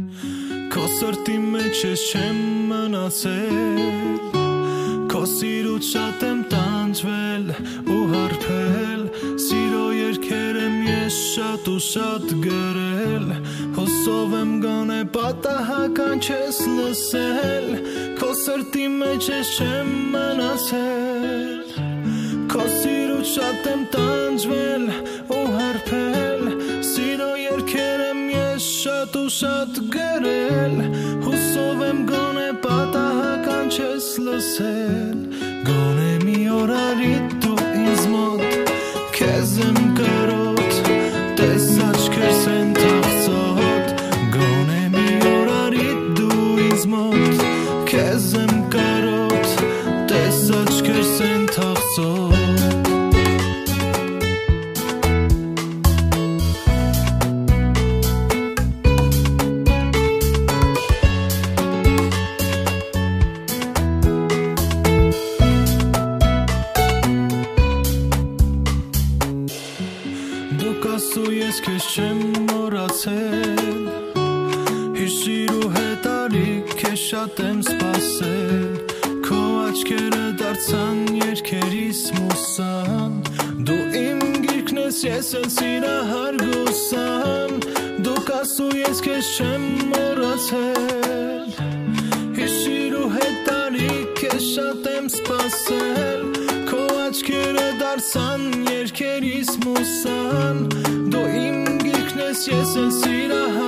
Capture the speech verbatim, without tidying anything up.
Քո սրտի մեջ ես չեմ մնացել, քո սիրուց շատ եմ տանջվել ու հարբել, սիրո երգեր եմ ես շատ ու շատ գրել, հուսով եմ գոնե պատահական չես լսել, քո սրտի մեջ ես չեմ մնացել, քո սիրուց շատ եմ տանջվել ու հարբել, սիրո երգեր եմ ես շատ ու շատ գրել, հուսով եմ գոնե պատահական չես լսել, գոնե մի օր արի դու ինձ մոտ, քեզ եմ կարոտ, տես աչքերս են թախծոտ, գոնե մի օր արի դու ինձ մոտ, քեզ եմ կարոտ, տես աչքերս են թախծոտ. Ասու ես քեզ չեմ մոռացել, հիշիր ու հետ արի քեզ շատ եմ սպասել, քո աչքերը դարձան երգերիս մուսան, դու իմ գիրքն ես, ես էլ սիրահար գուսան, դուք ասու ես քեզ չեմ մոռացել, հիշիր ու հետ արի քեզ շատ եմ սպասել, քո աչքերը դարձան երգերիս մուսան, դու իմ գիրքն ես, ես էլ սիրահար